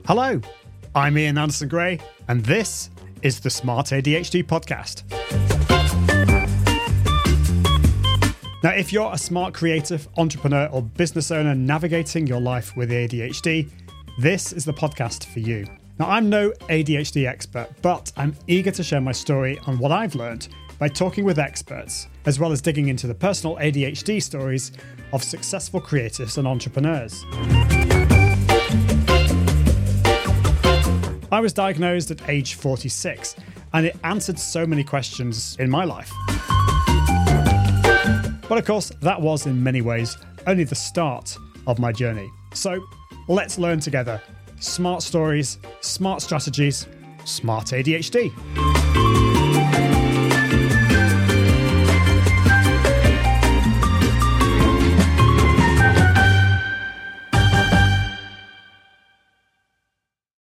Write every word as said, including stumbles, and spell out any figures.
Hello, I'm Ian Anderson Gray, and this is the Smart A D H D Podcast. Now, if you're a smart creative, entrepreneur, or business owner navigating your life with A D H D, this is the podcast for you. Now, I'm no A D H D expert, but I'm eager to share my story on what I've learned by talking with experts, as well as digging into the personal A D H D stories of successful creatives and entrepreneurs. I was diagnosed at age forty-six, and it answered so many questions in my life. But of course, that was in many ways only the start of my journey. So let's learn together. Smart stories, smart strategies, smart A D H D.